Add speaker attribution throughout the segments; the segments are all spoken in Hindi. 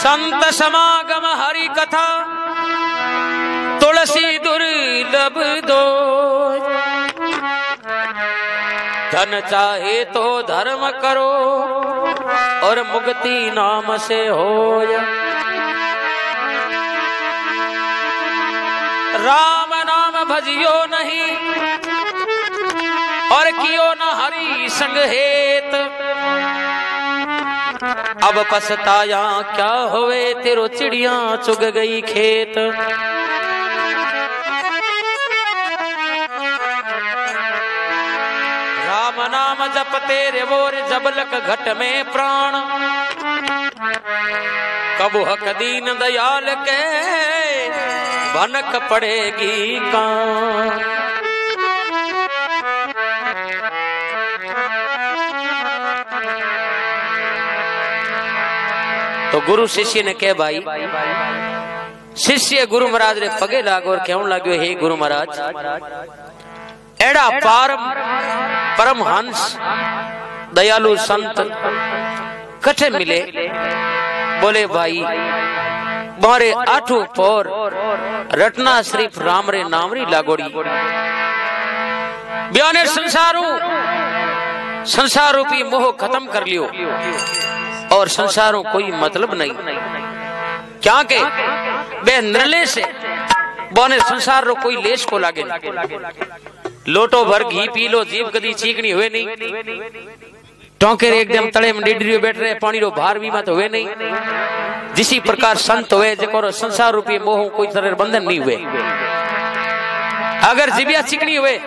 Speaker 1: संत समागम हरि कथा तुलसी दुर्लभ दो। धन चाहे तो धर्म करो और मुक्ति नाम से होय। राम नाम भजियो नहीं और कियो न हरि संग हेत। अब पछताया क्या होवे तेरो चिड़िया चुग गई खेत। राम नाम जप तेरे वोर जबलक घट में प्राण। कबू हक दीन दयाल के भनक पड़ेगी कान। तो गुरु शिष्य ने कह भाई, शिष्य गुरु महाराज रे पगे लागो और कहने लगे हे गुरु महाराज एड़ा परम हंस दयालु संत कठे मिले। बोले भाई मारे आठों पोर रटना सिर्फ राम रे नाम री लागोड़ी। ब्याने संसार रूपी मोह खत्म कर लियो और संसारों कोई मतलब नहीं। क्या के बे निर्ले से बोने संसार रो कोई लेश को लागे। लोटो भर घी पी लो जीव कदी चीकनी हुए नहीं। टोंके एकदम तले में डिडरियो बैठ रहे पानी रो भार भी मत हुए नहीं। जिसी प्रकार संत हुए जको संसार रूपी मोह कोई तरह बंधन नहीं हुए। अगर जीविया चिकनी हुए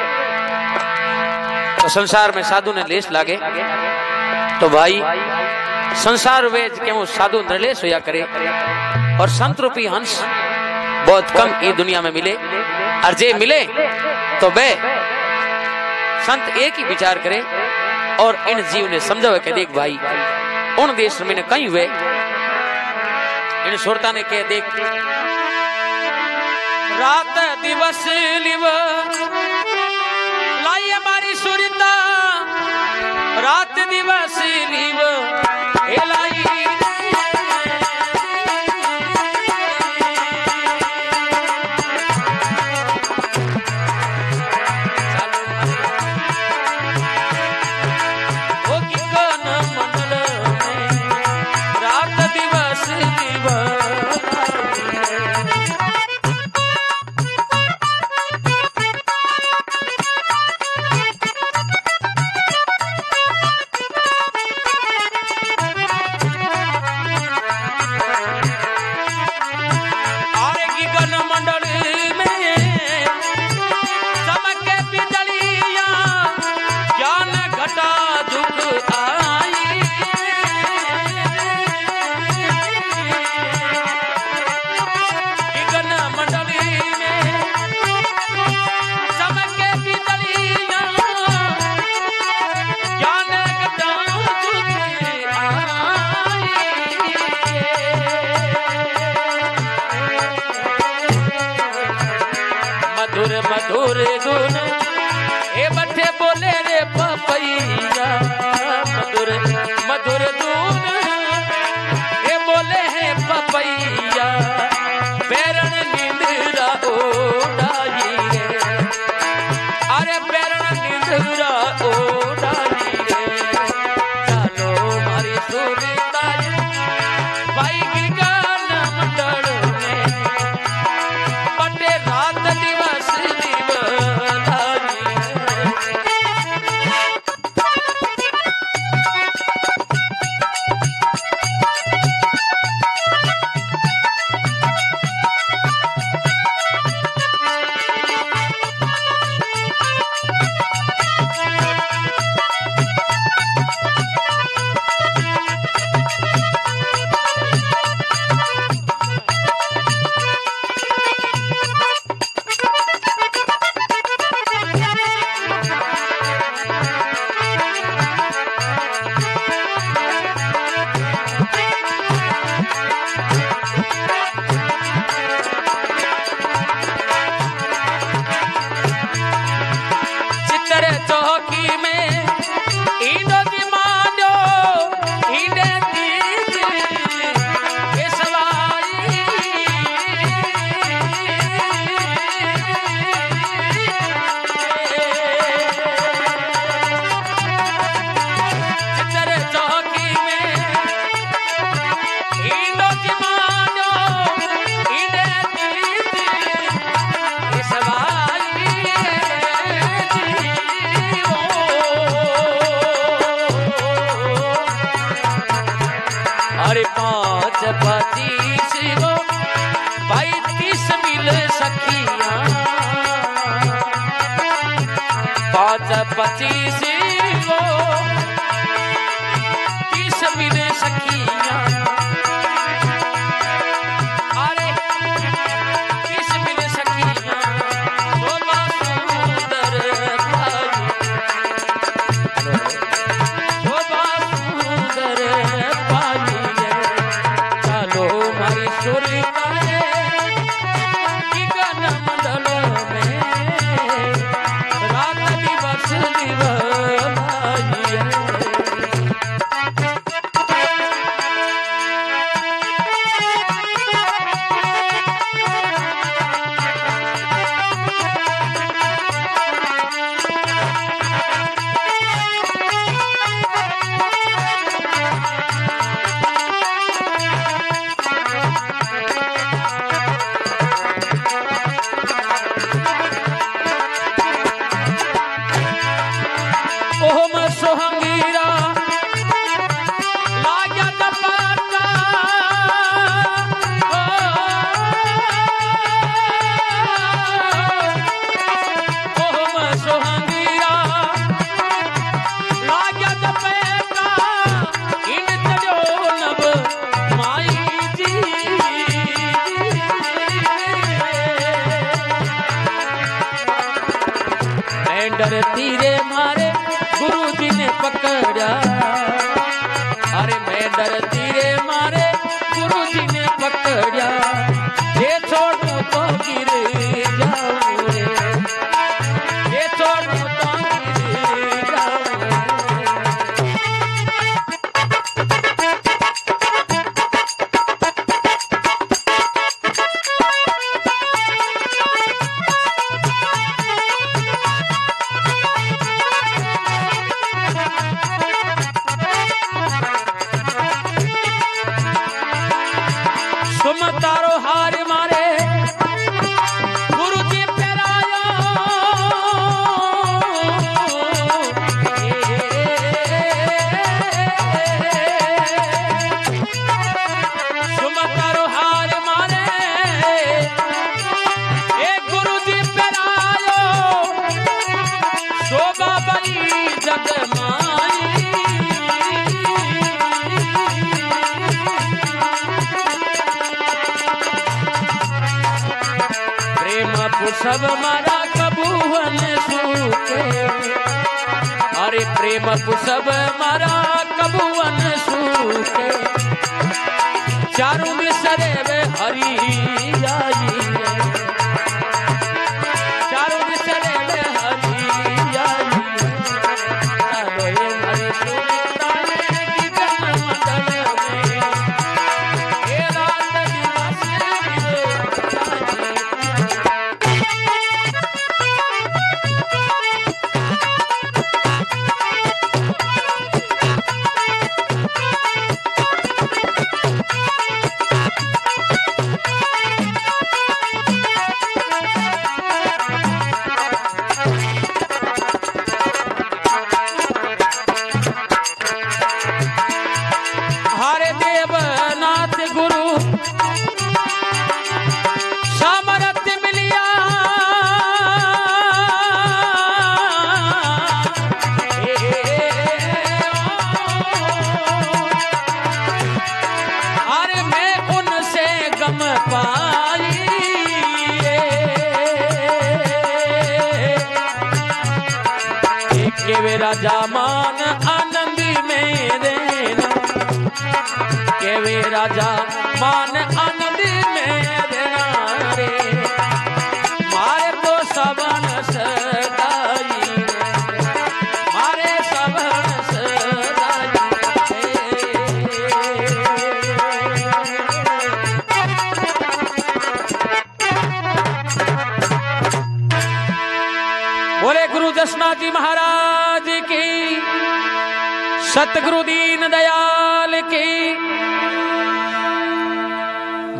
Speaker 1: तो संसार में साधु ने लेस लागे। तो भाई संसार वेज के वो साधु निर्लेस होया करे और संत रूपी हंस बहुत कम ये दुनिया में मिले। और जे मिले तो बे संत एक ही विचार करे और इन जीव ने समझावे के देख भाई उन देश में कहीं हुए। इन सुरता ने कह देख रात दिवस लिव लाई हमारी सुरता। रात दिवस लिव लाई मधुर गुण ए बठे बोले रे पपैया। मधुर मधुर गुण ए बोले है पपैया। बैरण निंद्रा ओढ़ाई रे। अरे बैरण निंद्रा ओढ़ाई रे। चलो मारी सुरता भाई की गान मंडल में बटे रात दिवस 5-25 वो 30 मिले सखियां, अरे 30 मिले सखियां, शोभा सुंदर पाई, शोभा सुंदर पाई है। चलो मारी सुरी पाए की गन मंडल में रात दिवस निभाई है। ओम सोहंगीरा लाग्या दपाटा, ओम सोहंगीरा लाग्या दपाटा, इन तजो नभ माई जी। मेंढर तीरे मारे गुरु जी ने पकड़ा, अरे मेंढर तीरे मारे गुरु जी ने पकड़ा, ये छोड़ू तो गिर जाऊं रे, ये छोड़ू तो गिर जाऊं रे। तुम तारो हार मारे गुरु जी पेरायो, तुम तारो हार मारे ए गुरु जी पेरायो, शोभा बनी जग माई। सब मारा कबूवन सूखे, अरे प्रेम सब मारा कबूवन सूखे, चारों बिसरे वे हरी आई, चारों बिसरे वे हरी आई। चलो ये हरी सुरताने की जन मंडल में ये रात दिवस केवे राजा मान आनंदी मेरे, केवे राजा मान आनंदी मेरे रे, मारे तो सबन सदाई, मारे सबन सदाई। बोले गुरु दशनाथ जी महाराज की, सतगुरु दीन दयाल की।